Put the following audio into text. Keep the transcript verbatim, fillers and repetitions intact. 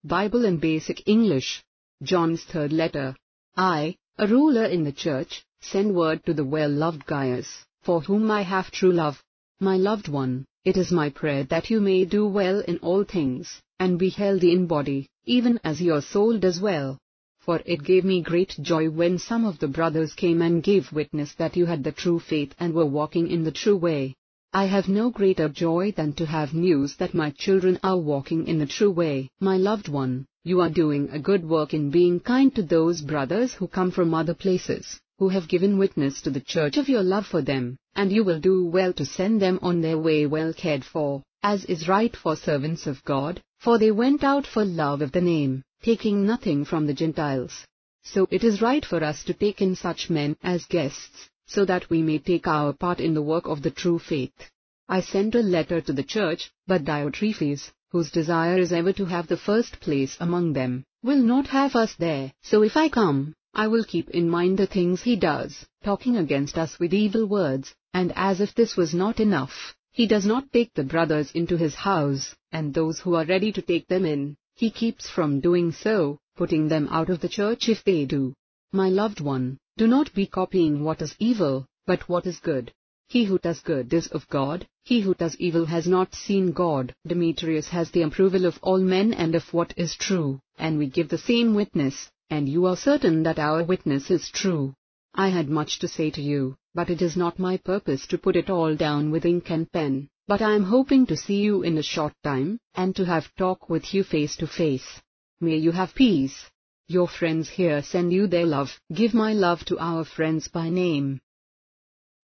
Bible in Basic English. John's third letter. I, a ruler in the church, send word to the well-loved Gaius, for whom I have true love. My loved one, it is my prayer that you may do well in all things, and be healthy in body, even as your soul does well. For it gave me great joy when some of the brothers came and gave witness that you had the true faith and were walking in the true way. I have no greater joy than to have news that my children are walking in the true way. My loved one, you are doing a good work in being kind to those brothers who come from other places, who have given witness to the church of your love for them, and you will do well to send them on their way well cared for, as is right for servants of God, for they went out for love of the name, taking nothing from the Gentiles. So it is right for us to take in such men as guests, so that we may take our part in the work of the true faith. I sent a letter to the church, but Diotrephes, whose desire is ever to have the first place among them, will not have us there. So if I come, I will keep in mind the things he does, talking against us with evil words, and as if this was not enough, he does not take the brothers into his house, and those who are ready to take them in, he keeps from doing so, putting them out of the church if they do. My loved one, do not be copying what is evil, but what is good. He who does good is of God, he who does evil has not seen God. Demetrius has the approval of all men and of what is true, and we give the same witness, and you are certain that our witness is true. I had much to say to you, but it is not my purpose to put it all down with ink and pen, but I am hoping to see you in a short time, and to have talk with you face to face. May you have peace. Your friends here send you their love. Give my love to our friends by name.